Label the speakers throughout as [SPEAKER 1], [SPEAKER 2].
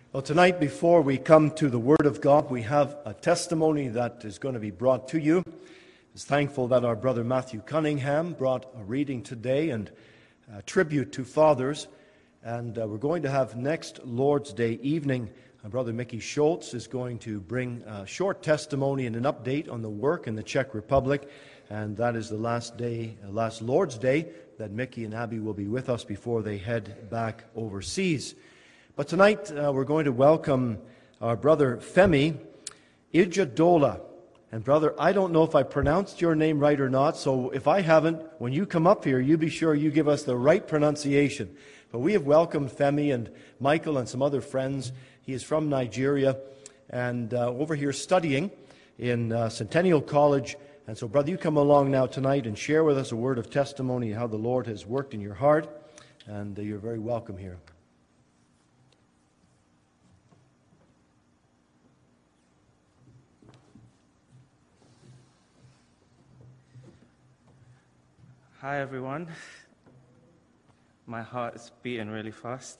[SPEAKER 1] Well, tonight, before we come to the Word of God, we have a testimony that is going to be brought to you. I'm thankful that our brother Matthew Cunningham brought a reading today and a tribute to fathers. And we're going to have next Lord's Day evening, our brother Mickey Schultz is going to bring a short testimony and an update on the work in the Czech Republic. And that is the last Lord's Day that Mickey and Abby will be with us before they head back overseas. But tonight we're going to welcome our brother Femi Ijadola. And brother, I don't know if I pronounced your name right or not, so if I haven't, when you come up here, you be sure you give us the right pronunciation. But we have welcomed Femi and Michael and some other friends. He is from Nigeria and over here studying in Centennial College. And so, brother, you come along now tonight and share with us a word of testimony how the Lord has worked in your heart. And you're very welcome here.
[SPEAKER 2] Hi, everyone. My heart is beating really fast.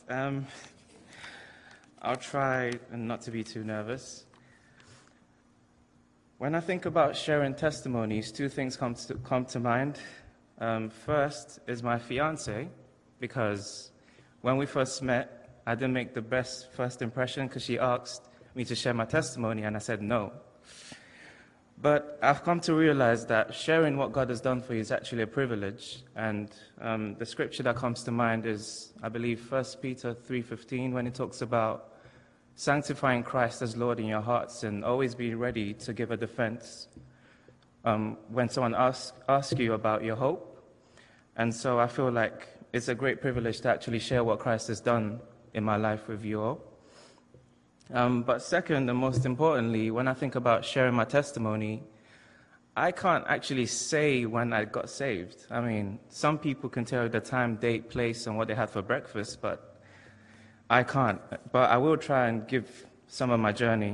[SPEAKER 2] I'll try not to be too nervous. When I think about sharing testimonies, two things come to mind. First is my fiancée, because when we first met, I didn't make the best first impression because she asked me to share my testimony, and I said no. But I've come to realize that sharing what God has done for you is actually a privilege. And the scripture that comes to mind is, I believe, 1 Peter 3:15, when it talks about sanctifying Christ as Lord in your hearts and always be ready to give a defense when someone asks you about your hope. And so I feel like it's a great privilege to actually share what Christ has done in my life with you all. But second, and most importantly, when I think about sharing my testimony, I can't actually say when I got saved. I mean, some people can tell you the time, date, place, and what they had for breakfast, but I can't. But I will try and give some of my journey.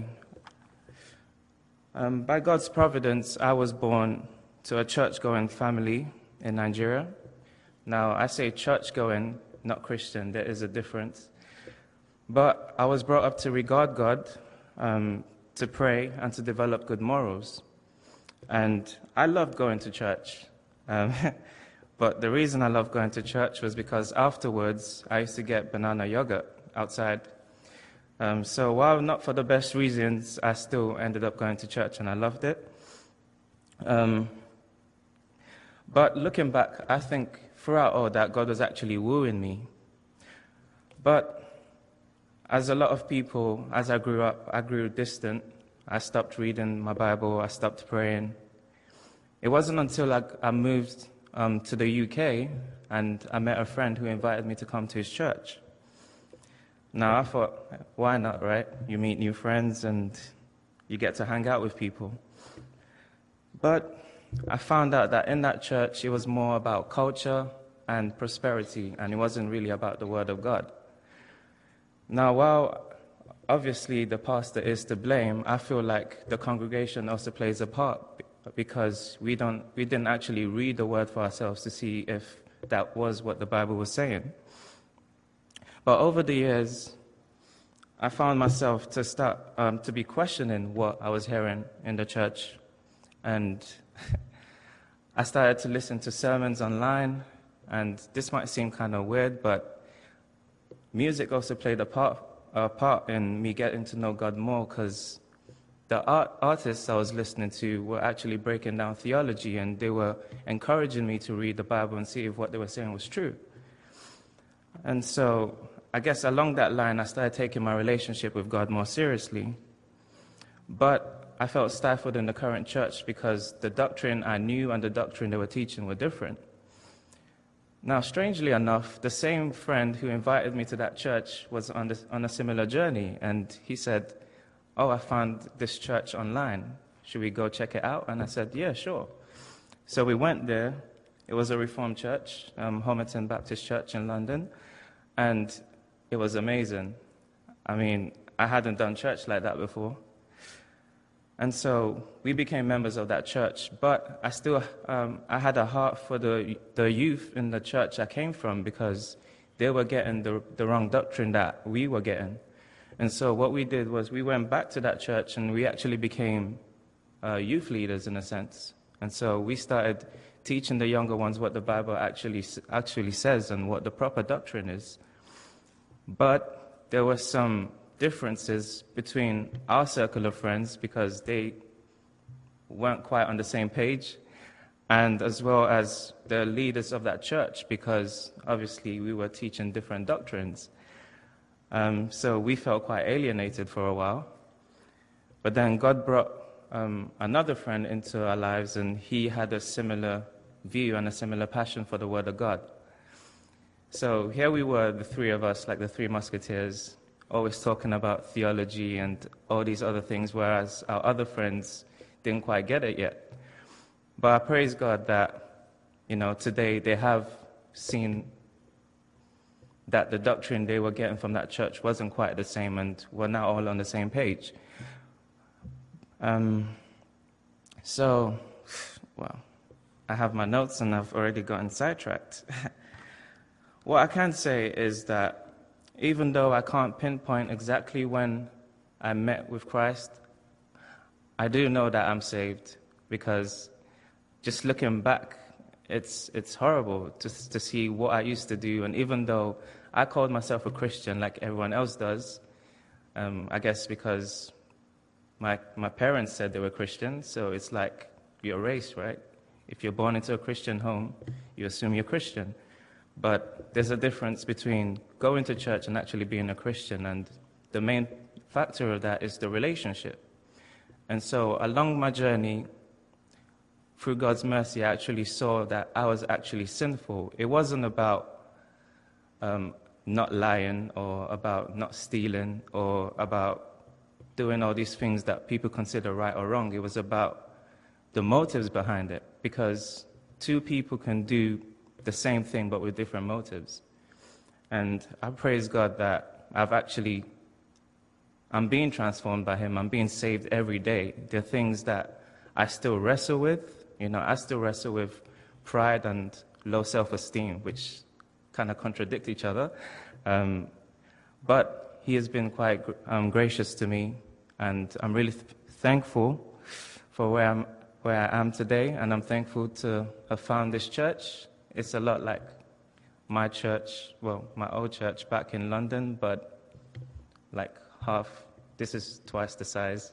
[SPEAKER 2] By God's providence, I was born to a church-going family in Nigeria. Now, I say church-going, not Christian. There is a difference. But I was brought up to regard God, to pray, and to develop good morals. And I loved going to church. But the reason I loved going to church was because afterwards, I used to get banana yogurt outside. So while not for the best reasons, I still ended up going to church, and I loved it. But looking back, I think throughout all that, God was actually wooing me. But as a lot of people, as I grew up, I grew distant. I stopped reading my Bible. I stopped praying. It wasn't until I moved to the UK and I met a friend who invited me to come to his church. Now, I thought, why not, right? You meet new friends and you get to hang out with people. But I found out that in that church, it was more about culture and prosperity, and it wasn't really about the Word of God. Now, while obviously the pastor is to blame, I feel like the congregation also plays a part because we didn't actually read the word for ourselves to see if that was what the Bible was saying. But over the years, I found myself to start to be questioning what I was hearing in the church, and I started to listen to sermons online, and this might seem kind of weird, but music also played a part in me getting to know God more, because the artists I was listening to were actually breaking down theology, and they were encouraging me to read the Bible and see if what they were saying was true. And so I guess along that line, I started taking my relationship with God more seriously. But I felt stifled in the current church because the doctrine I knew and the doctrine they were teaching were different. Now, strangely enough, the same friend who invited me to that church was on a similar journey, and he said, "Oh, I found this church online. Should we go check it out?" And I said, "Yeah, sure." So we went there. It was a Reformed church, Homerton Baptist Church in London, and it was amazing. I mean, I hadn't done church like that before. And so we became members of that church, but I still I had a heart for the youth in the church I came from, because they were getting the wrong doctrine that we were getting. And so what we did was we went back to that church and we actually became youth leaders in a sense. And so we started teaching the younger ones what the Bible actually says and what the proper doctrine is. But there were some differences between our circle of friends because they weren't quite on the same page, and as well as the leaders of that church, because obviously we were teaching different doctrines. So we felt quite alienated for a while. But then God brought another friend into our lives, and he had a similar view and a similar passion for the Word of God. So here we were, the three of us, like the three musketeers, always talking about theology and all these other things, whereas our other friends didn't quite get it yet. But I praise God that, today they have seen that the doctrine they were getting from that church wasn't quite the same, and we're now all on the same page. I have my notes and I've already gotten sidetracked. What I can say is that even though I can't pinpoint exactly when I met with Christ, I do know that I'm saved, because just looking back, it's horrible to see what I used to do. And even though I called myself a Christian like everyone else does, I guess because my parents said they were Christians, so it's like you're raised, right? If you're born into a Christian home, you assume you're Christian. But there's a difference between going to church and actually being a Christian, and the main factor of that is the relationship. And so along my journey, through God's mercy, I actually saw that I was actually sinful. It wasn't about not lying or about not stealing or about doing all these things that people consider right or wrong. It was about the motives behind it, because two people can do the same thing but with different motives. And I praise God that I'm being transformed by Him. I'm being saved every day. There are things that I still wrestle with. I still wrestle with pride and low self-esteem, which kind of contradict each other. But He has been quite gracious to me, and I'm really thankful for where I am today, and I'm thankful to have found this church. It's a lot like my church, my old church back in London, but like half. This is twice the size.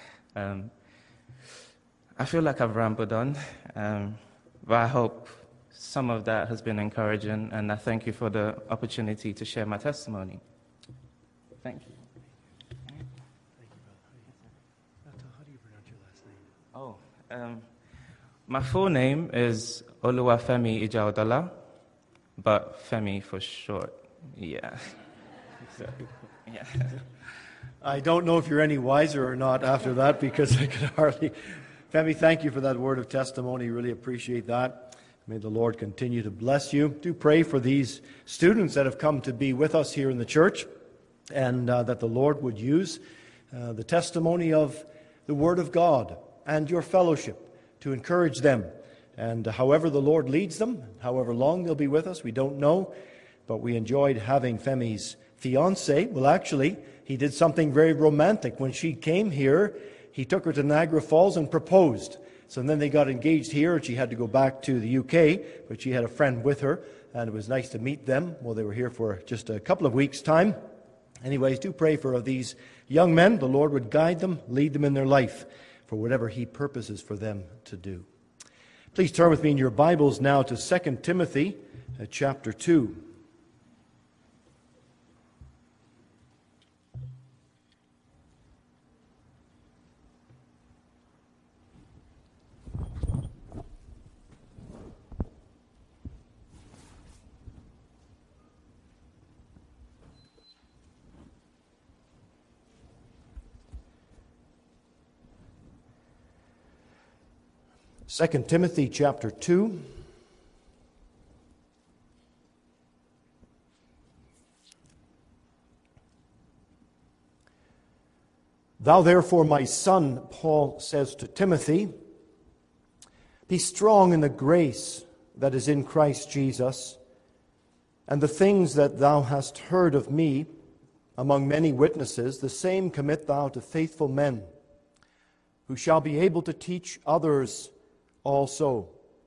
[SPEAKER 2] I feel like I've rambled on, but I hope some of that has been encouraging, and I thank you for the opportunity to share my testimony. Thank you.
[SPEAKER 1] Thank you, brother. How do you pronounce your last name?
[SPEAKER 2] My full name is Oluwafemi Ijaodola, but Femi for short. Yeah. So, yeah.
[SPEAKER 1] I don't know if you're any wiser or not after that, because I could hardly... Femi, thank you for that word of testimony. Really appreciate that. May the Lord continue to bless you. Do pray for these students that have come to be with us here in the church, and that the Lord would use the testimony of the Word of God and your fellowship to encourage them. And however the Lord leads them, however long they'll be with us, we don't know. But we enjoyed having Femi's fiance. Well, actually, he did something very romantic. When she came here, he took her to Niagara Falls and proposed. So then they got engaged here, and she had to go back to the UK, but she had a friend with her, and it was nice to meet them. Well, they were here for just a couple of weeks' time. Anyways, do pray for these young men. The Lord would guide them, lead them in their life for whatever He purposes for them to do. Please turn with me in your Bibles now to 2 Timothy chapter 2. Second Timothy chapter 2. Thou therefore, my son, Paul says to Timothy, be strong in the grace that is in Christ Jesus, and the things that thou hast heard of me, among many witnesses, the same commit thou to faithful men, who shall be able to teach others also.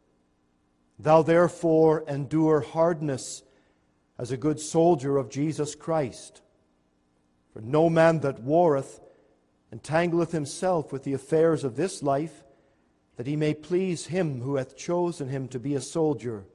[SPEAKER 1] Thou therefore endure hardness as a good soldier of Jesus Christ. For no man that warreth entangleth himself with the affairs of this life, that he may please him who hath chosen him to be a soldier.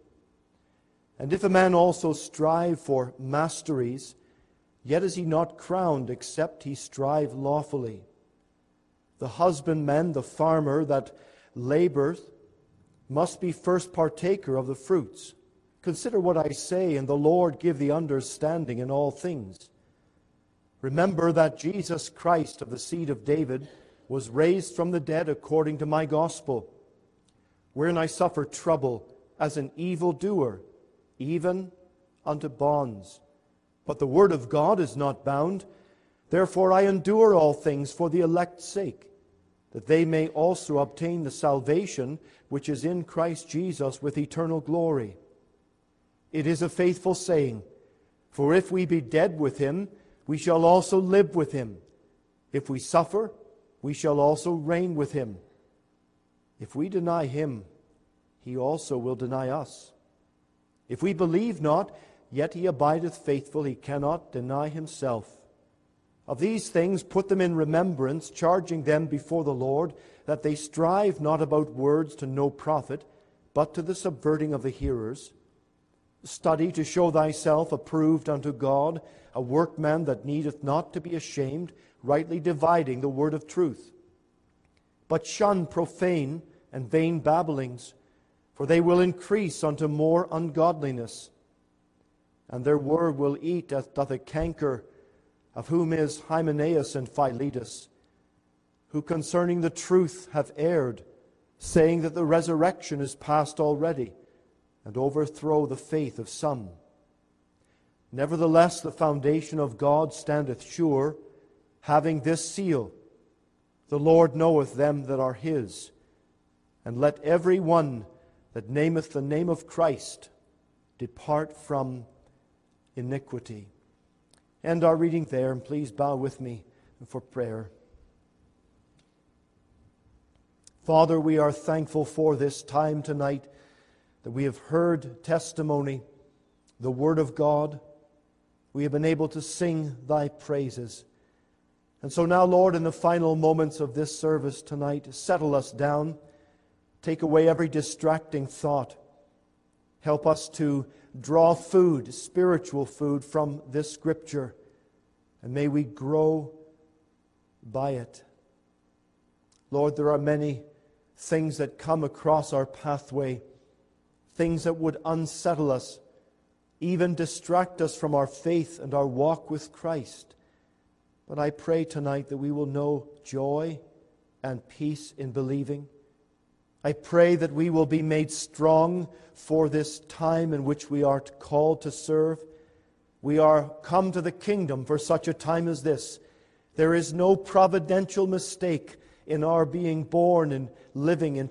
[SPEAKER 1] And if a man also strive for masteries, yet is he not crowned, except he strive lawfully. The husbandman, the farmer that laboureth, must be first partaker of the fruits. Consider what I say, and the Lord give thee understanding in all things. Remember that Jesus Christ of the seed of David was raised from the dead according to my gospel, wherein I suffer trouble as an evildoer, even unto bonds. But the word of God is not bound. Therefore I endure all things for the elect's sake, that they may also obtain the salvation which is in Christ Jesus with eternal glory. It is a faithful saying, for if we be dead with him, we shall also live with him. If we suffer, we shall also reign with him. If we deny him, he also will deny us. If we believe not, yet he abideth faithful, he cannot deny himself. Of these things put them in remembrance, charging them before the Lord, that they strive not about words to no profit, but to the subverting of the hearers. Study to show thyself approved unto God, a workman that needeth not to be ashamed, rightly dividing the word of truth. But shun profane and vain babblings, for they will increase unto more ungodliness. And their word will eat as doth a canker, of whom is Hymenaeus and Philetus, who concerning the truth have erred, saying that the resurrection is past already, and overthrow the faith of some. Nevertheless, the foundation of God standeth sure, having this seal, the Lord knoweth them that are his. And let every one that nameth the name of Christ depart from iniquity. End our reading there, and please bow with me for prayer. Father, we are thankful for this time tonight, that we have heard testimony, the Word of God. We have been able to sing thy praises. And so now, Lord, in the final moments of this service tonight, settle us down. Take away every distracting thought. Help us to draw food, spiritual food, from this Scripture. And may we grow by it. Lord, there are many things that come across our pathway, things that would unsettle us, even distract us from our faith and our walk with Christ. But I pray tonight that we will know joy and peace in believing. I pray that we will be made strong for this time in which we are called to serve. We are come to the kingdom for such a time as this. There is no providential mistake in our being born and living in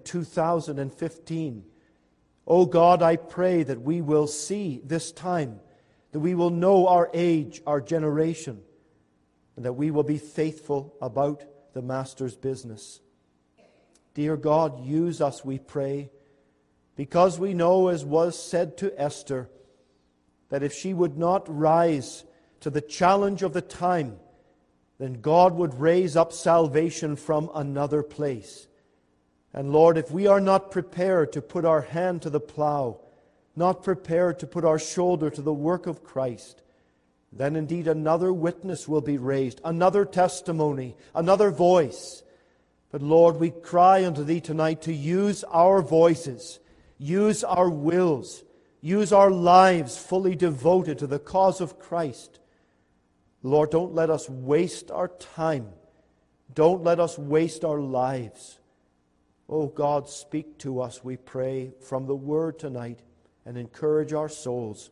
[SPEAKER 1] 2015. Oh God, I pray that we will see this time, that we will know our age, our generation, and that we will be faithful about the Master's business. Dear God, use us, we pray, because we know, as was said to Esther, that if she would not rise to the challenge of the time, then God would raise up salvation from another place. And Lord, if we are not prepared to put our hand to the plow, not prepared to put our shoulder to the work of Christ, then indeed another witness will be raised, another testimony, another voice. But Lord, we cry unto Thee tonight to use our voices, use our wills, use our lives fully devoted to the cause of Christ. Lord, don't let us waste our time. Don't let us waste our lives. Oh God, speak to us, we pray, from the Word tonight, and encourage our souls.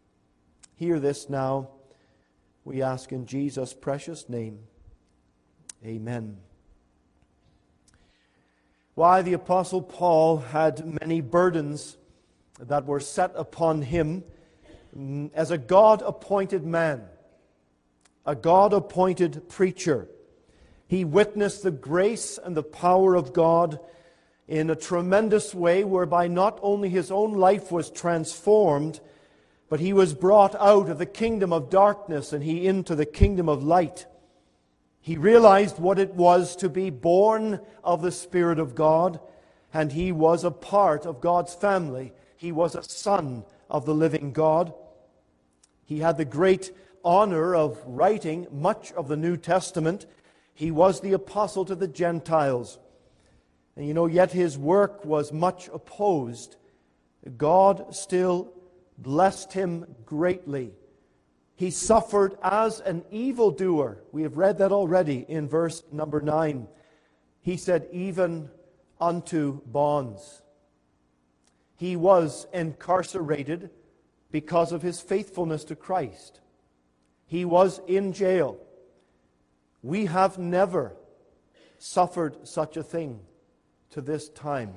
[SPEAKER 1] Hear this now, we ask in Jesus' precious name. Amen. Why, the Apostle Paul had many burdens that were set upon him as a God-appointed man. a God-appointed preacher. He witnessed the grace and the power of God in a tremendous way, whereby not only his own life was transformed, but he was brought out of the kingdom of darkness and he into the kingdom of light. He realized what it was to be born of the Spirit of God, and he was a part of God's family. He was a son of the living God. He had the great honor of writing much of the New Testament. He was the apostle to the Gentiles. And yet his work was much opposed. God still blessed him greatly. He suffered as an evildoer. We have read that already in verse number 9. He said, even unto bonds. He was incarcerated because of his faithfulness to Christ. He was in jail. We have never suffered such a thing to this time.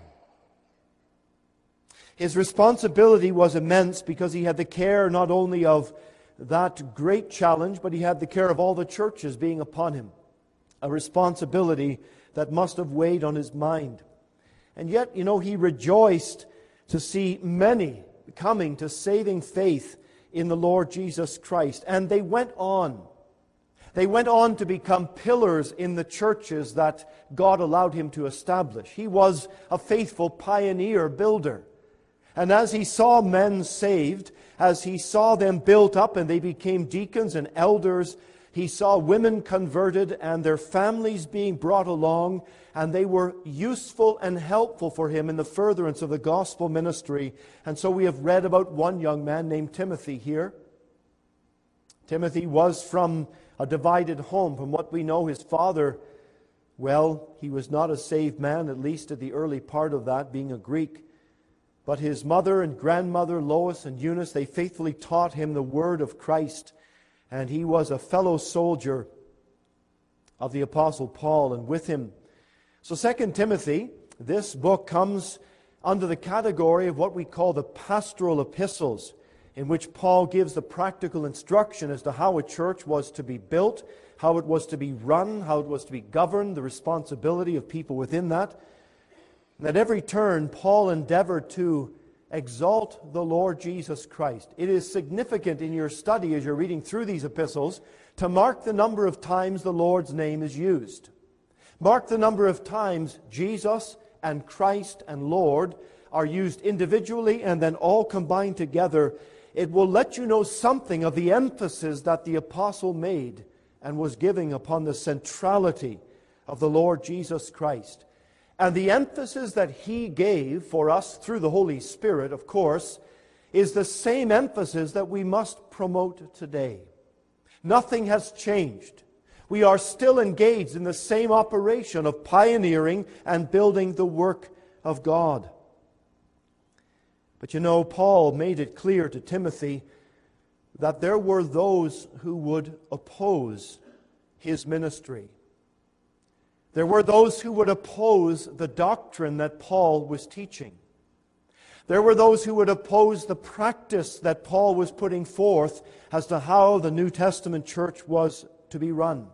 [SPEAKER 1] His responsibility was immense because he had the care not only of that great challenge, but he had the care of all the churches being upon him. A responsibility that must have weighed on his mind. And yet, he rejoiced to see many coming to saving faith in the Lord Jesus Christ. And they went on. They went on to become pillars in the churches that God allowed him to establish. He was a faithful pioneer builder. And as he saw men saved, as he saw them built up and they became deacons and elders, he saw women converted and their families being brought along, and they were useful and helpful for him in the furtherance of the gospel ministry. And so we have read about one young man named Timothy here. Timothy was from a divided home. From what we know, his father, he was not a saved man, at least at the early part of that, being a Greek. But his mother and grandmother, Lois and Eunice, they faithfully taught him the word of Christ. And he was a fellow soldier of the Apostle Paul, and with him. So 2 Timothy, this book comes under the category of what we call the pastoral epistles, in which Paul gives the practical instruction as to how a church was to be built, how it was to be run, how it was to be governed, the responsibility of people within that. And at every turn, Paul endeavored to exalt the Lord Jesus Christ. It is significant in your study as you're reading through these epistles to mark the number of times the Lord's name is used. Mark the number of times Jesus and Christ and Lord are used individually and then all combined together. It will let you know something of the emphasis that the apostle made and was giving upon the centrality of the Lord Jesus Christ. And the emphasis that he gave for us through the Holy Spirit, of course, is the same emphasis that we must promote today. Nothing has changed. We are still engaged in the same operation of pioneering and building the work of God. But Paul made it clear to Timothy that there were those who would oppose his ministry. There were those who would oppose the doctrine that Paul was teaching. There were those who would oppose the practice that Paul was putting forth as to how the New Testament church was to be run.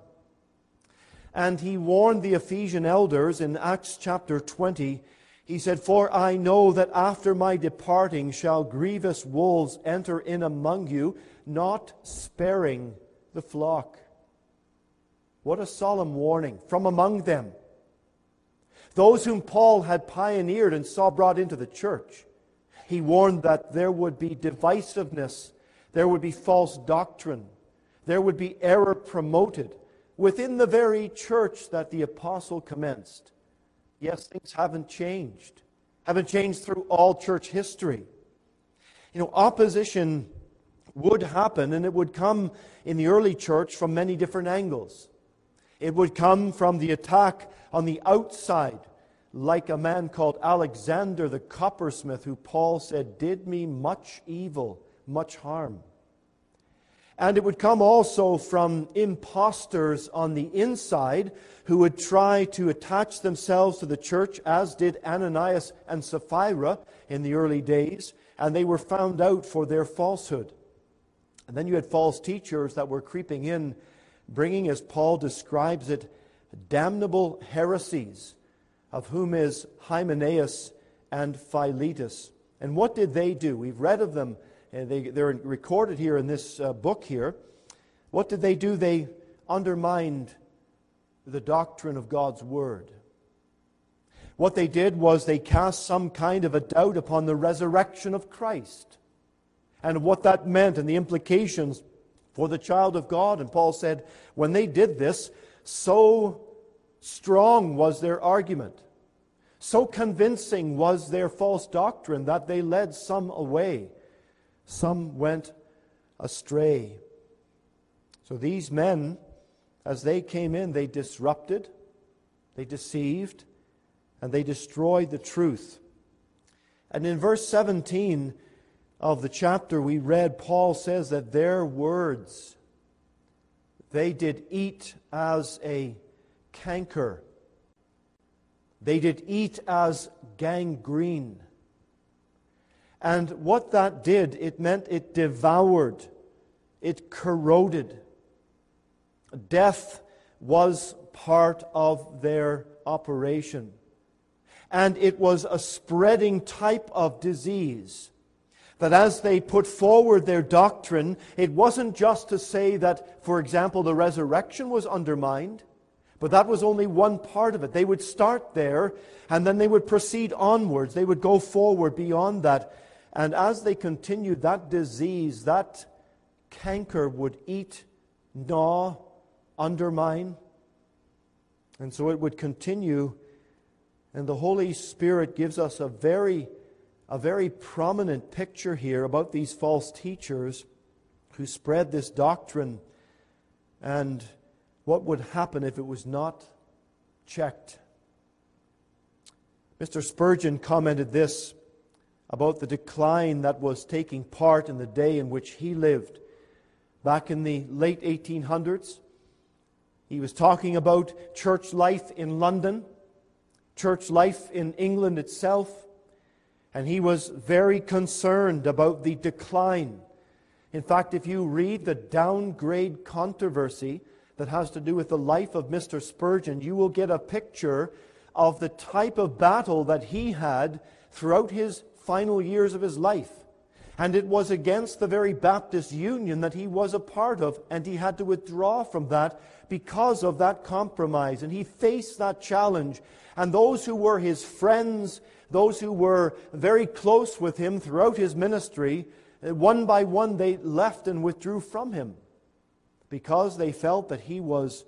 [SPEAKER 1] And he warned the Ephesian elders in Acts chapter 20. He said, "For I know that after my departing shall grievous wolves enter in among you, not sparing the flock." What a solemn warning from among them. Those whom Paul had pioneered and saw brought into the church. He warned that there would be divisiveness, there would be false doctrine, there would be error promoted within the very church that the apostle commenced. Yes, things haven't changed through all church history. Opposition would happen, and it would come in the early church from many different angles. It would come from the attack on the outside, like a man called Alexander the coppersmith, who Paul said did me much evil, much harm. And it would come also from impostors on the inside who would try to attach themselves to the church, as did Ananias and Sapphira in the early days, and they were found out for their falsehood. And then you had false teachers that were creeping in bringing, as Paul describes it, damnable heresies, of whom is Hymenaeus and Philetus. And what did they do? We've read of them. They're recorded here in this book here. What did they do? They undermined the doctrine of God's Word. What they did was they cast some kind of a doubt upon the resurrection of Christ and what that meant and the implications for the child of God. And Paul said, when they did this, so strong was their argument, so convincing was their false doctrine, that they led some away. Some went astray. So these men, as they came in, they disrupted, they deceived, and they destroyed the truth. And in verse 17 of the chapter we read, Paul says that their words, they did eat as a canker. They did eat as gangrene. And what that did, it meant it devoured, it corroded. Death was part of their operation. And it was a spreading type of disease. That as they put forward their doctrine, it wasn't just to say that, for example, the resurrection was undermined, but that was only one part of it. They would start there, and then they would proceed onwards. They would go forward beyond that. And as they continued, that disease, that canker would eat, gnaw, undermine. And so it would continue. And the Holy Spirit gives us a very prominent picture here about these false teachers who spread this doctrine and what would happen if it was not checked. Mr. Spurgeon commented this about the decline that was taking part in the day in which he lived. Back in the late 1800s, he was talking about church life in London, church life in England itself, and he was very concerned about the decline. In fact, if you read the downgrade controversy that has to do with the life of Mr. Spurgeon, you will get a picture of the type of battle that he had throughout his final years of his life. And it was against the very Baptist Union that he was a part of, and he had to withdraw from that because of that compromise. And he faced that challenge. And those who were his friends, those who were very close with him throughout his ministry, one by one they left and withdrew from him because they felt that he was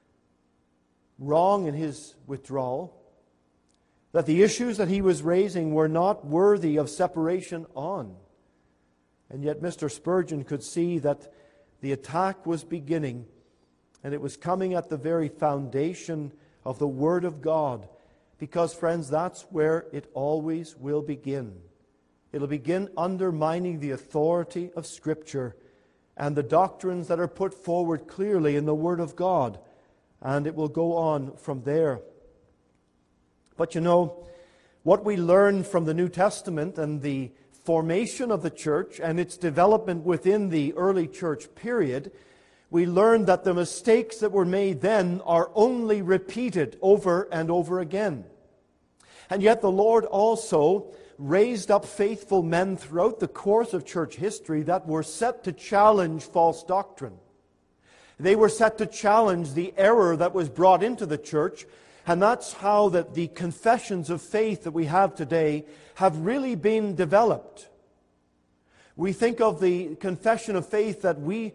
[SPEAKER 1] wrong in his withdrawal, that the issues that he was raising were not worthy of separation on. And yet Mr. Spurgeon could see that the attack was beginning, and it was coming at the very foundation of the Word of God. Because, friends, that's where it always will begin. It'll begin undermining the authority of Scripture and the doctrines that are put forward clearly in the Word of God. And it will go on from there. But you know, what we learn from the New Testament and the formation of the church and its development within the early church period, we learn that the mistakes that were made then are only repeated over and over again. And yet the Lord also raised up faithful men throughout the course of church history that were set to challenge false doctrine. They were set to challenge the error that was brought into the church, and that's how that the confessions of faith that we have today have really been developed. We think of the confession of faith that we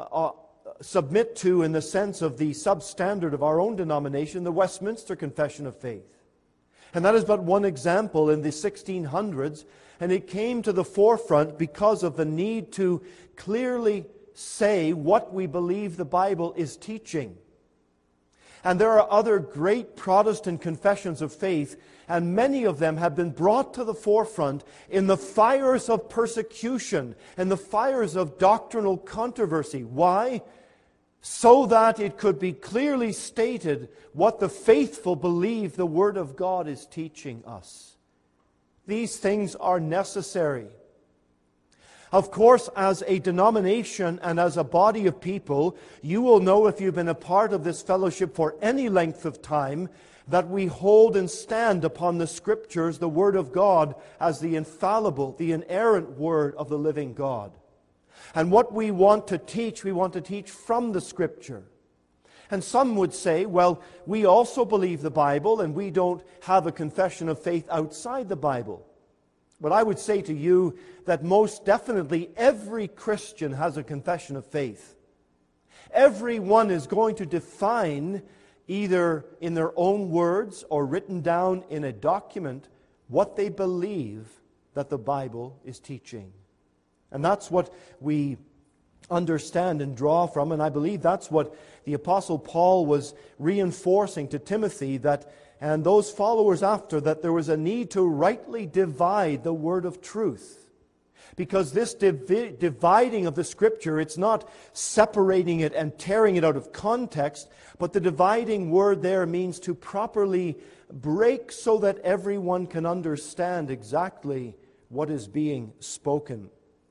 [SPEAKER 1] submit to in the sense of the substandard of our own denomination, the Westminster Confession of Faith. And that is but one example in the 1600s, and it came to the forefront because of the need to clearly say what we believe the Bible is teaching. And there are other great Protestant confessions of faith, and many of them have been brought to the forefront in the fires of persecution and the fires of doctrinal controversy. Why? So that it could be clearly stated what the faithful believe the Word of God is teaching us. These things are necessary. Of course, as a denomination and as a body of people, you will know if you've been a part of this fellowship for any length of time that we hold and stand upon the Scriptures, the Word of God, as the infallible, the inerrant Word of the living God. And what we want to teach from the Scripture. And some would say, well, we also believe the Bible and we don't have a confession of faith outside the Bible. But I would say to you that most definitely every Christian has a confession of faith. Everyone is going to define, either in their own words or written down in a document, what they believe that the Bible is teaching. And that's what we understand and draw from, and I believe that's what the Apostle Paul was reinforcing to Timothy, and those followers after, that there was a need to rightly divide the word of truth. Because this dividing of the Scripture, it's not separating it and tearing it out of context, but the dividing word there means to properly break so that everyone can understand exactly what is being spoken.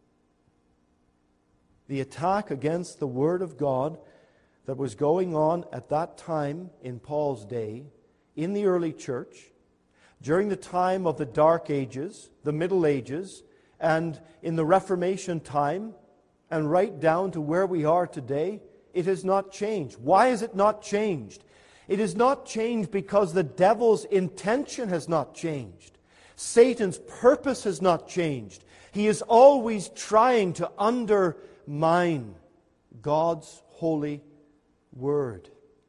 [SPEAKER 1] The attack against the Word of God that was going on at that time in Paul's day, in the early church, during the time of the Dark Ages, the Middle Ages, and in the Reformation time, and right down to where we are today, it has not changed. Why has it not changed? It has not changed because the devil's intention has not changed. Satan's purpose has not changed. He is always trying to undermine God's holy word.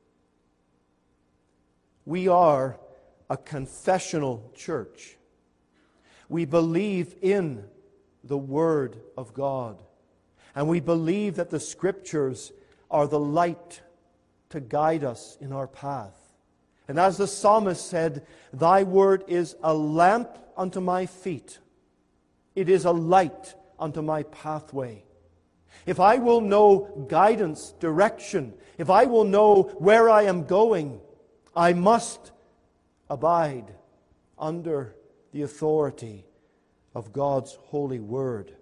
[SPEAKER 1] We are a confessional church. We believe in the Word of God. And we believe that the Scriptures are the light to guide us in our path. And as the psalmist said, Thy Word is a lamp unto my feet. It is a light unto my pathway. If I will know guidance, direction, if I will know where I am going, I must abide under the authority of God's holy word.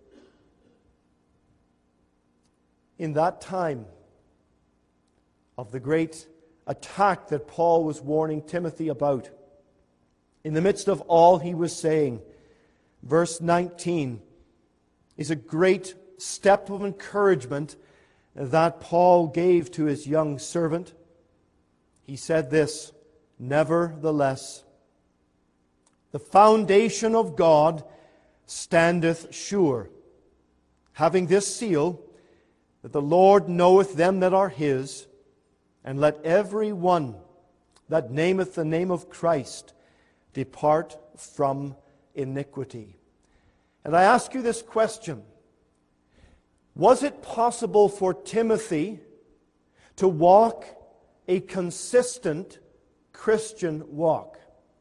[SPEAKER 1] In that time of the great attack that Paul was warning Timothy about, in the midst of all he was saying, verse 19 is a great step of encouragement that Paul gave to his young servant. He said this, Nevertheless, the foundation of God standeth sure, having this seal, that the Lord knoweth them that are His, and let every one that nameth the name of Christ depart from iniquity. And I ask you this question. Was it possible for Timothy to walk a consistent Christian walk?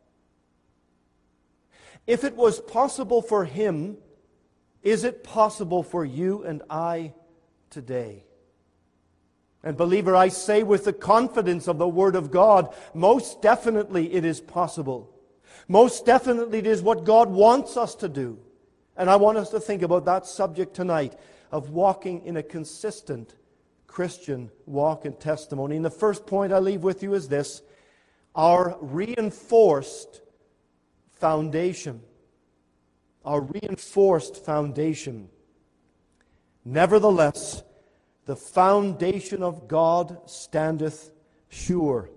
[SPEAKER 1] If it was possible for him, is it possible for you and I today? And believer, I say with the confidence of the Word of God, most definitely it is possible. Most definitely it is what God wants us to do. And I want us to think about that subject tonight, of walking in a consistent Christian walk and testimony. And the first point I leave with you is this: our reinforced foundation. Our reinforced foundation. Nevertheless, the foundation of God standeth sure.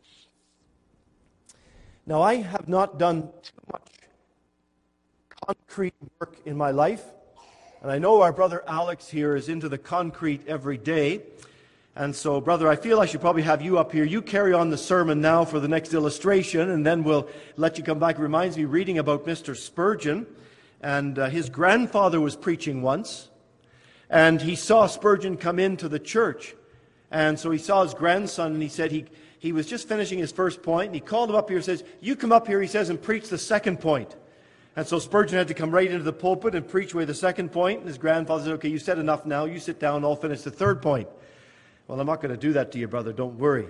[SPEAKER 1] Now, I have not done too much concrete work in my life. And I know our brother Alex here is into the concrete every day. And so, brother, I feel I should probably have you up here. You carry on the sermon now for the next illustration, and then we'll let you come back. It reminds me reading about Mr. Spurgeon. And his grandfather was preaching once. And he saw Spurgeon come into the church. And so he saw his grandson, and he said he was just finishing his first point. And he called him up here and says, "You come up here," he says, "and preach the second point." And so Spurgeon had to come right into the pulpit and preach away the second point. And his grandfather said, "Okay, you said enough now. You sit down, I'll finish the third point." Well, I'm not going to do that to you, brother. Don't worry.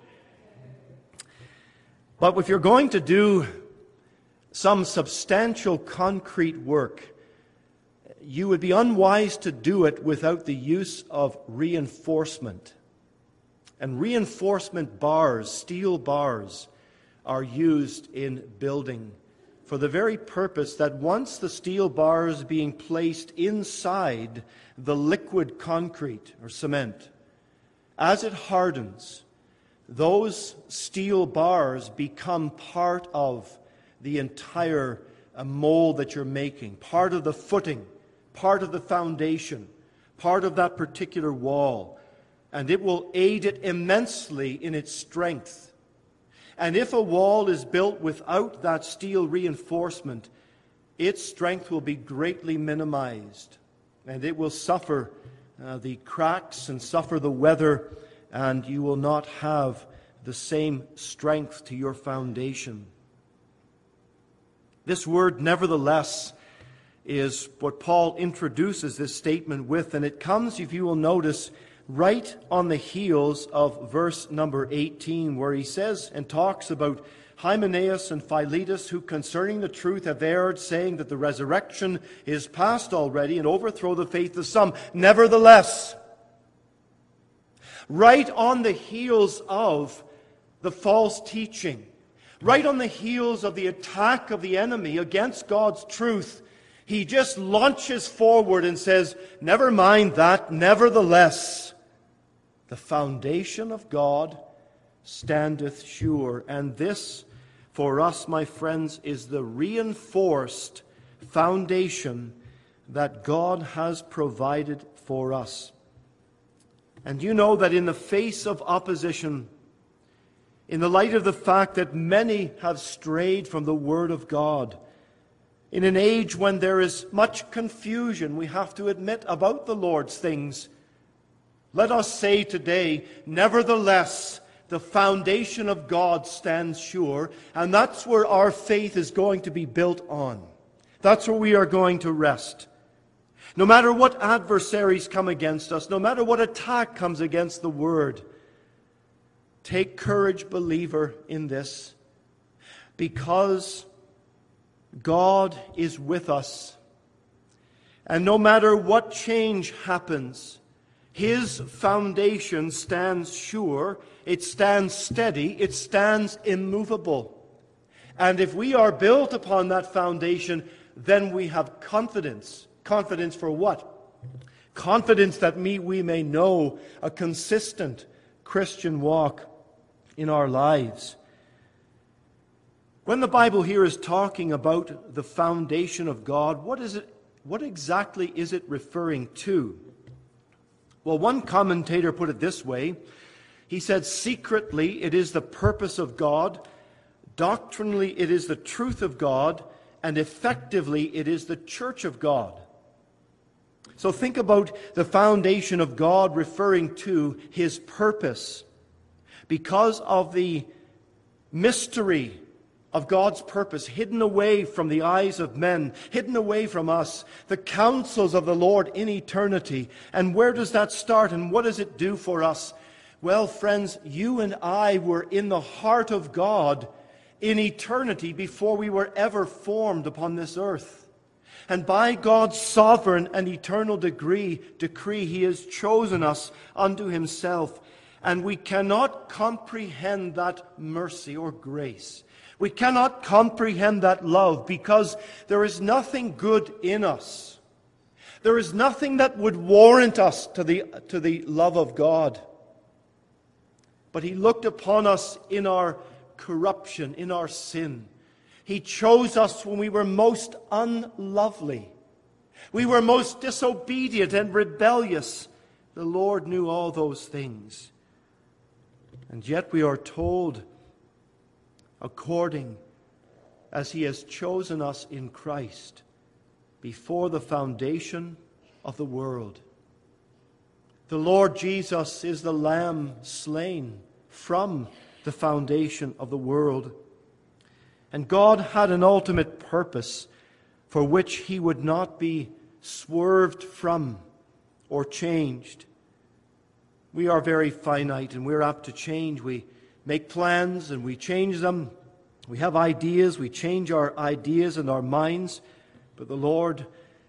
[SPEAKER 1] But if you're going to do some substantial concrete work, you would be unwise to do it without the use of reinforcement. And reinforcement bars, steel bars, are used in building for the very purpose that once the steel bars being placed inside the liquid concrete or cement, as it hardens, those steel bars become part of the entire mold that you're making, part of the footing, part of the foundation, part of that particular wall. And it will aid it immensely in its strength. And if a wall is built without that steel reinforcement, its strength will be greatly minimized. And it will suffer the cracks and suffer the weather, and you will not have the same strength to your foundation. This word, nevertheless, is what Paul introduces this statement with, and it comes, if you will notice, right on the heels of verse number 18, where he says and talks about Hymenaeus and Philetus, who concerning the truth have erred, saying that the resurrection is past already, and overthrow the faith of some. Nevertheless, right on the heels of the false teaching, right on the heels of the attack of the enemy against God's truth, he just launches forward and says, never mind that, nevertheless, the foundation of God standeth sure. And this, for us, my friends, is the reinforced foundation that God has provided for us. And you know that in the face of opposition, in the light of the fact that many have strayed from the Word of God, in an age when there is much confusion, we have to admit, about the Lord's things, let us say today, nevertheless, the foundation of God stands sure, and that's where our faith is going to be built on. That's where we are going to rest. No matter what adversaries come against us, no matter what attack comes against the Word, take courage, believer, in this, because God is with us. And no matter what change happens, His foundation stands sure, it stands steady, it stands immovable. And if we are built upon that foundation, then we have confidence. Confidence for what? Confidence that we may know a consistent Christian walk in our lives. When the Bible here is talking about the foundation of God, what exactly is it referring to? Well, one commentator put it this way. He said, secretly, it is the purpose of God. Doctrinally, it is the truth of God. And effectively, it is the church of God. So think about the foundation of God referring to His purpose. Because of the mystery of God's purpose, hidden away from the eyes of men, hidden away from us, the counsels of the Lord in eternity. And where does that start, and what does it do for us? Well, friends, you and I were in the heart of God in eternity before we were ever formed upon this earth. And by God's sovereign and eternal decree, He has chosen us unto Himself. And we cannot comprehend that mercy or grace. We cannot comprehend that love, because there is nothing good in us. There is nothing that would warrant us to the love of God. But He looked upon us in our corruption, in our sin. He chose us when we were most unlovely. We were most disobedient and rebellious. The Lord knew all those things. And yet we are told, according as He has chosen us in Christ before the foundation of the world. The Lord Jesus is the Lamb slain from the foundation of the world. And God had an ultimate purpose for which He would not be swerved from or changed. We are very finite, and we're apt to change. We make plans and we change them. We have ideas, we change our ideas and our minds. But the Lord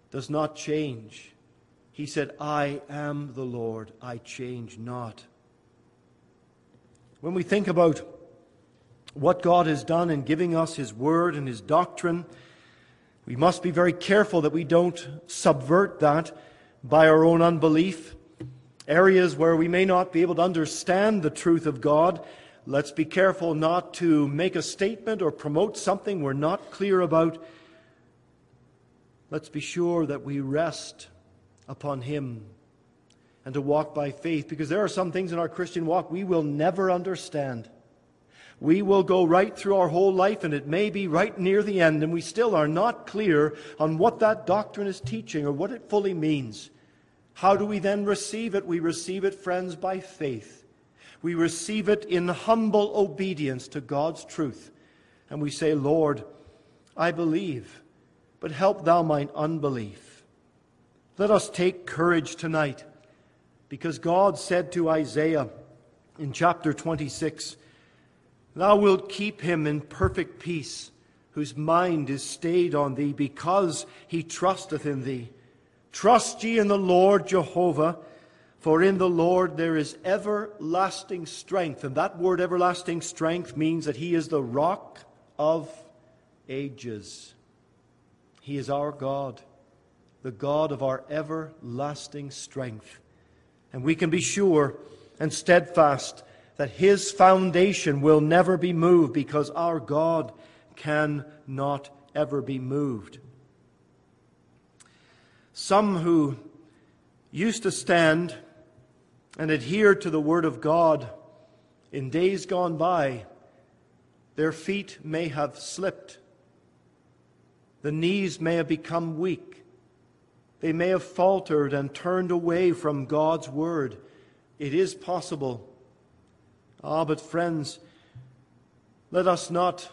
[SPEAKER 1] does not change. He said, I am the Lord, I change not. When we think about what God has done in giving us His Word and His doctrine, we must be very careful that we don't subvert that by our own unbelief. Areas where we may not be able to understand the truth of God, let's be careful not to make a statement or promote something we're not clear about. Let's be sure that we rest upon Him and to walk by faith, because there are some things in our Christian walk we will never understand. We will go right through our whole life, and it may be right near the end, and we still are not clear on what that doctrine is teaching or what it fully means. How do we then receive it? We receive it, friends, by faith. We receive it in humble obedience to God's truth. And we say, Lord, I believe, but help Thou mine unbelief. Let us take courage tonight, because God said to Isaiah in chapter 26, Thou wilt keep him in perfect peace, whose mind is stayed on Thee, because he trusteth in Thee. Trust ye in the Lord Jehovah, for in the Lord there is everlasting strength. And that word everlasting strength means that He is the rock of ages. He is our God, the God of our everlasting strength. And we can be sure and steadfast that His foundation will never be moved, because our God cannot ever be moved. Some who used to stand and adhere to the Word of God in days gone by, their feet may have slipped. The knees may have become weak. They may have faltered and turned away from God's Word. It is possible. But friends, let us not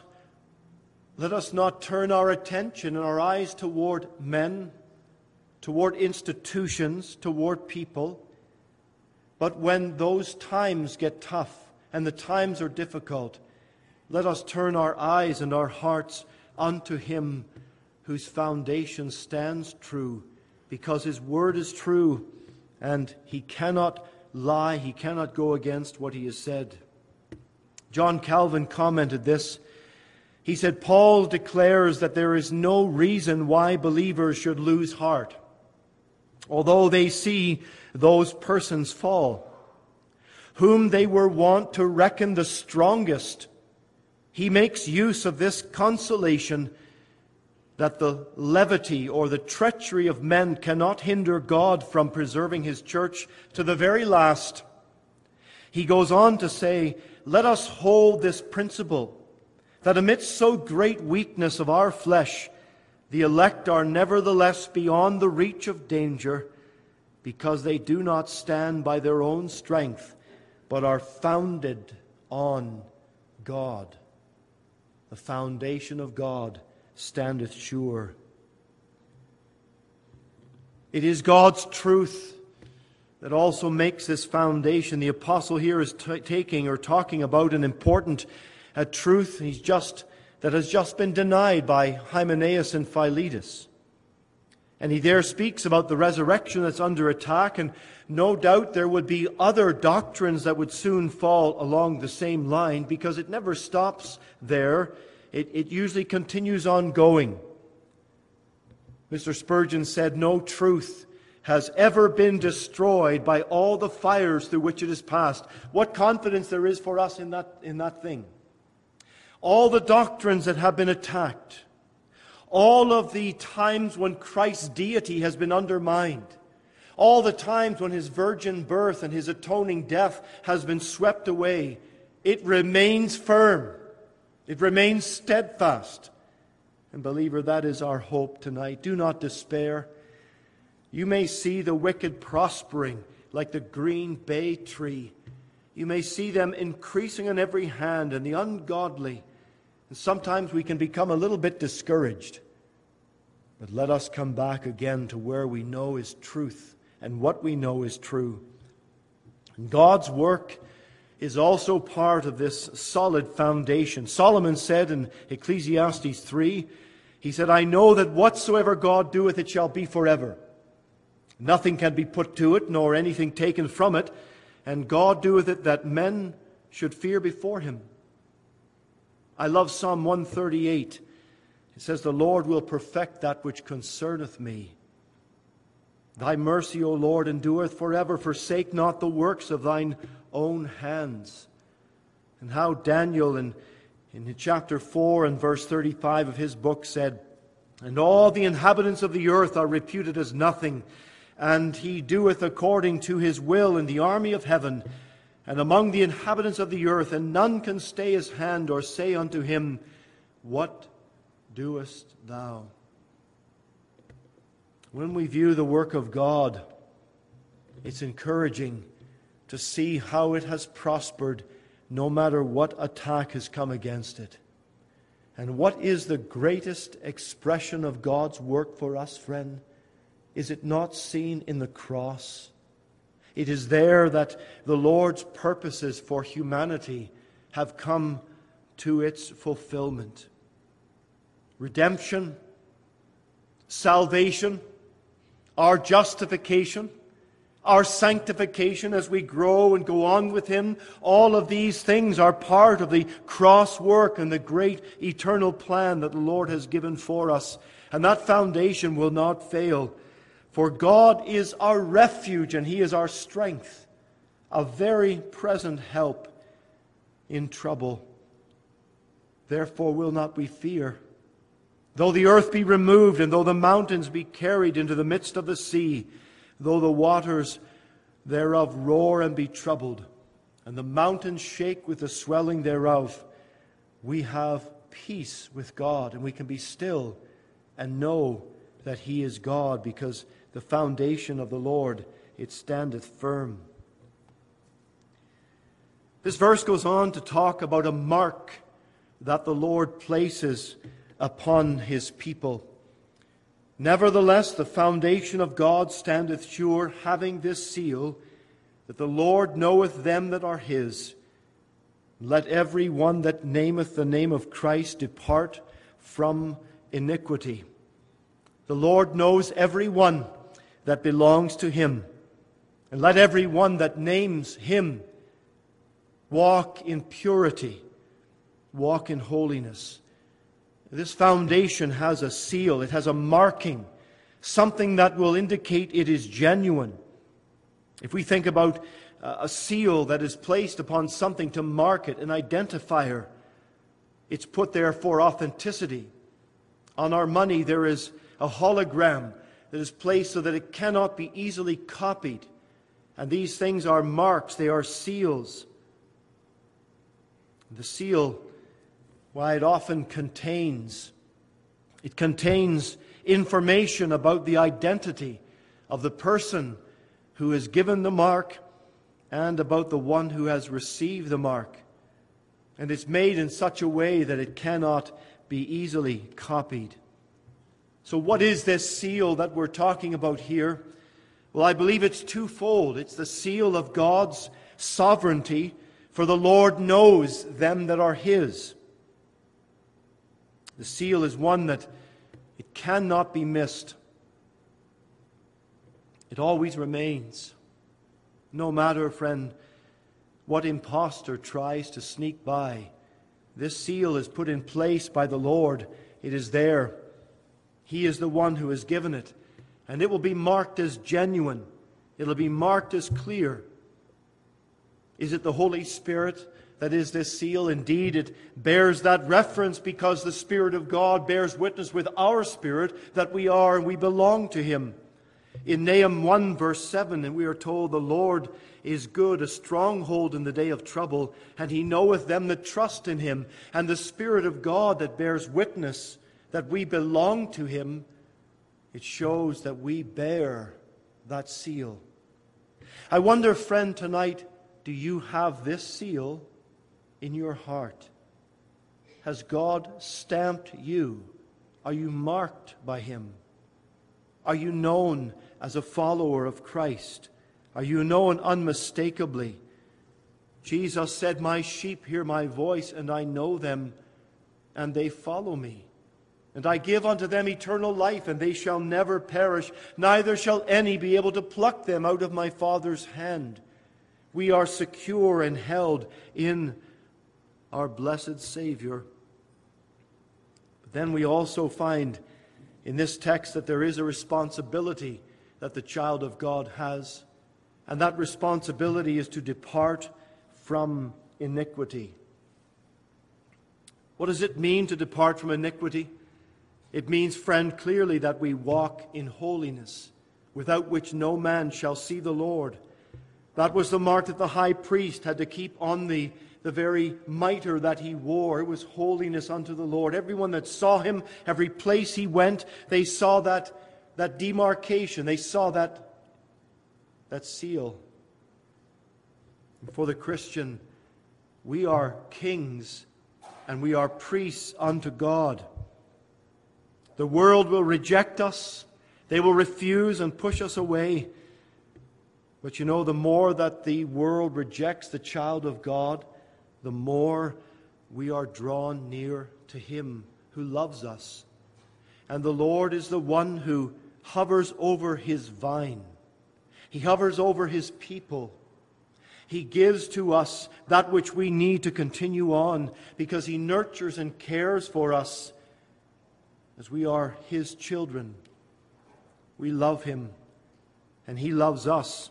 [SPEAKER 1] turn our attention and our eyes toward men, toward institutions, toward people. But when those times get tough and the times are difficult, let us turn our eyes and our hearts unto Him whose foundation stands true, because His Word is true and He cannot lie, He cannot go against what He has said. John Calvin commented this. He said, Paul declares that there is no reason why believers should lose heart, although they see those persons fall, whom they were wont to reckon the strongest. He makes use of this consolation that the levity or the treachery of men cannot hinder God from preserving His church to the very last. He goes on to say, let us hold this principle, that amidst so great weakness of our flesh, the elect are nevertheless beyond the reach of danger, because they do not stand by their own strength, but are founded on God. The foundation of God standeth sure. It is God's truth that also makes this foundation. The apostle here is talking about an important truth that has just been denied by Hymenaeus and Philetus. And he there speaks about the resurrection that's under attack, and no doubt there would be other doctrines that would soon fall along the same line, because it never stops there. It usually continues on going. Mr. Spurgeon said, no truth has ever been destroyed by all the fires through which it has passed. What confidence there is for us in that thing. All the doctrines that have been attacked, all of the times when Christ's deity has been undermined, all the times when His virgin birth and His atoning death has been swept away, it remains firm. It remains steadfast. And believer, that is our hope tonight. Do not despair. You may see the wicked prospering like the green bay tree. You may see them increasing on every hand, and the ungodly. And sometimes we can become a little bit discouraged. But let us come back again to where we know is truth and what we know is true. And God's work is also part of this solid foundation. Solomon said in Ecclesiastes 3, He said, I know that whatsoever God doeth, it shall be forever. Nothing can be put to it, nor anything taken from it. And God doeth it that men should fear before him. I love Psalm 138. It says, the Lord will perfect that which concerneth me. Thy mercy, O Lord, endureth forever. Forsake not the works of thine own hands. And how Daniel in chapter 4 and verse 35 of his book said, and all the inhabitants of the earth are reputed as nothing, and he doeth according to his will in the army of heaven, and among the inhabitants of the earth, and none can stay his hand or say unto him, what doest thou? When we view the work of God, it's encouraging to see how it has prospered no matter what attack has come against it. And what is the greatest expression of God's work for us, friend? Is it not seen in the cross? It is there that the Lord's purposes for humanity have come to its fulfillment. Redemption, salvation, our justification, our sanctification as we grow and go on with Him, all of these things are part of the cross work and the great eternal plan that the Lord has given for us. And that foundation will not fail. For God is our refuge and He is our strength, a very present help in trouble. Therefore will not we fear. Though the earth be removed, and though the mountains be carried into the midst of the sea, though the waters thereof roar and be troubled, and the mountains shake with the swelling thereof, we have peace with God, and we can be still and know that He is God, because the foundation of the Lord, it standeth firm. This verse goes on to talk about a mark that the Lord places upon His people. Nevertheless, the foundation of God standeth sure, having this seal, that the Lord knoweth them that are His. Let every one that nameth the name of Christ depart from iniquity. The Lord knows every one that belongs to Him. And let every one that names Him walk in purity, walk in holiness. This foundation has a seal. It has a marking, something that will indicate it is genuine. If we think about a seal that is placed upon something to mark it, an identifier, it's put there for authenticity. On our money there is a hologram that is placed so that it cannot be easily copied. And these things are marks, they are seals. The seal, why it often contains information about the identity of the person who is given the mark and about the one who has received the mark. And it's made in such a way that it cannot be easily copied. So what is this seal that we're talking about here? Well, I believe it's twofold. It's the seal of God's sovereignty, for the Lord knows them that are His. The seal is one that it cannot be missed. It always remains. No matter, friend, what impostor tries to sneak by, this seal is put in place by the Lord. It is there. He is the one who has given it. And it will be marked as genuine. It will be marked as clear. Is it the Holy Spirit that is this seal? Indeed, it bears that reference because the Spirit of God bears witness with our spirit that we are and we belong to Him. In Nahum 1 verse 7, and we are told, the Lord is good, a stronghold in the day of trouble, and He knoweth them that trust in Him. And the Spirit of God that bears witness that we belong to Him, it shows that we bear that seal. I wonder, friend, tonight, do you have this seal in your heart? Has God stamped you? Are you marked by Him? Are you known as a follower of Christ? Are you known unmistakably? Jesus said, my sheep hear my voice, and I know them, and they follow me. And I give unto them eternal life, and they shall never perish, neither shall any be able to pluck them out of my Father's hand. We are secure and held in our blessed Savior. But then we also find in this text that there is a responsibility that the child of God has, and that responsibility is to depart from iniquity. What does it mean to depart from iniquity? It means, friend, clearly that we walk in holiness, without which no man shall see the Lord. That was the mark that the high priest had to keep on the very mitre that he wore. It was holiness unto the Lord. Everyone that saw him, every place he went, they saw that demarcation. They saw that seal. And for the Christian, we are kings and we are priests unto God. The world will reject us. They will refuse and push us away. But you know, the more that the world rejects the child of God, the more we are drawn near to Him who loves us. And the Lord is the one who hovers over His vine. He hovers over His people. He gives to us that which we need to continue on, because He nurtures and cares for us as we are His children. We love Him, and He loves us.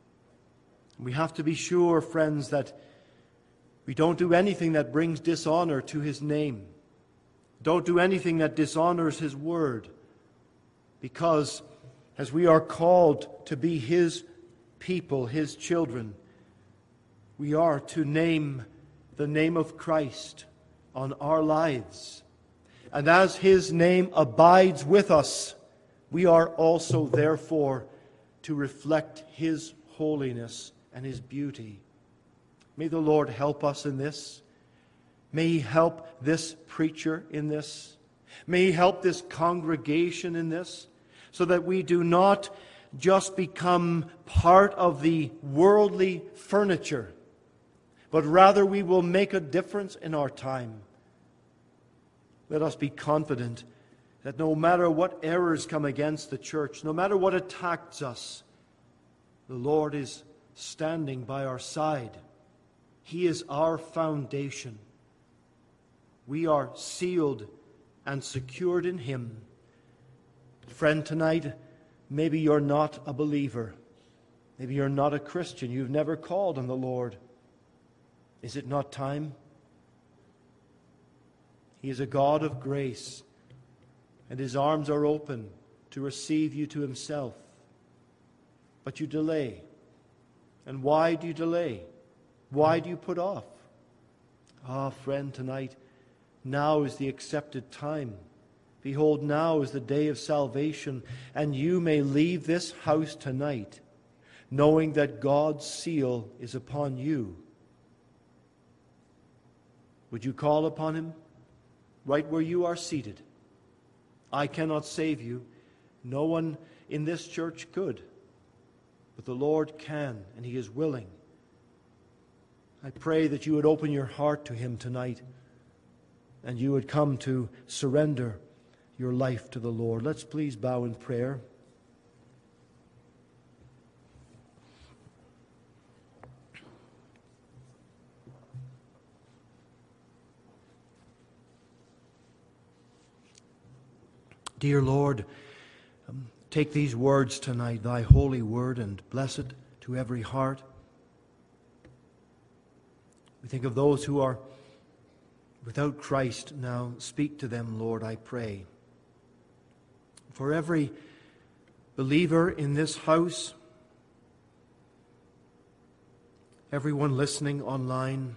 [SPEAKER 1] We have to be sure, friends, that we don't do anything that brings dishonor to His name. Don't do anything that dishonors His word, because as we are called to be His people, His children, we are to name the name of Christ on our lives. And as His name abides with us, we are also, therefore, to reflect His holiness and His beauty. May the Lord help us in this. May He help this preacher in this. May He help this congregation in this, so that we do not just become part of the worldly furniture, but rather we will make a difference in our time. Let us be confident that no matter what errors come against the church, no matter what attacks us, the Lord is standing by our side. He is our foundation. We are sealed and secured in Him. Friend, tonight, maybe you're not a believer. Maybe you're not a Christian. You've never called on the Lord. Is it not time? He is a God of grace, and His arms are open to receive you to Himself. But you delay. And why do you delay? Why do you put off? Ah, friend, tonight, now is the accepted time. Behold, now is the day of salvation, and you may leave this house tonight knowing that God's seal is upon you. Would you call upon Him right where you are seated? I cannot save you. No one in this church could. But the Lord can, and He is willing. I pray that you would open your heart to Him tonight, and you would come to surrender your life to the Lord. Let's please bow in prayer. Dear Lord, take these words tonight, Thy holy word, and bless it to every heart. We think of those who are without Christ now. Speak to them, Lord, I pray. For every believer in this house, everyone listening online,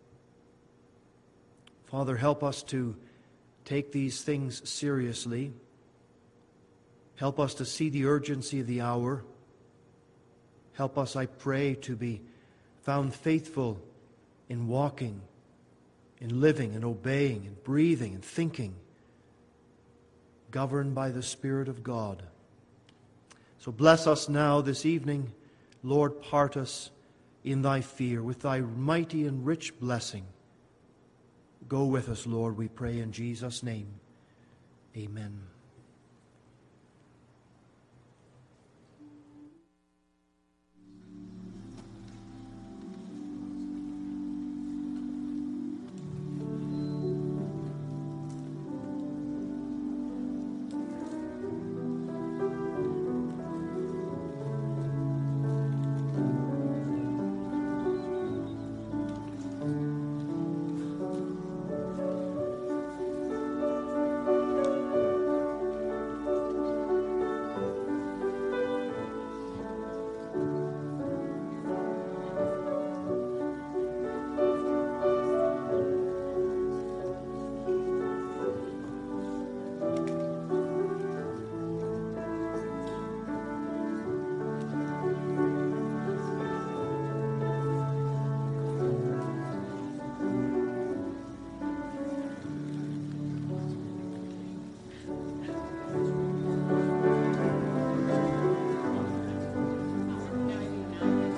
[SPEAKER 1] Father, help us to take these things seriously. Help us to see the urgency of the hour. Help us, I pray, to be found faithful in walking, in living and obeying and breathing and thinking, governed by the Spirit of God. So bless us now this evening. Lord, part us in Thy fear with Thy mighty and rich blessing. Go with us, Lord, we pray in Jesus' name. Amen.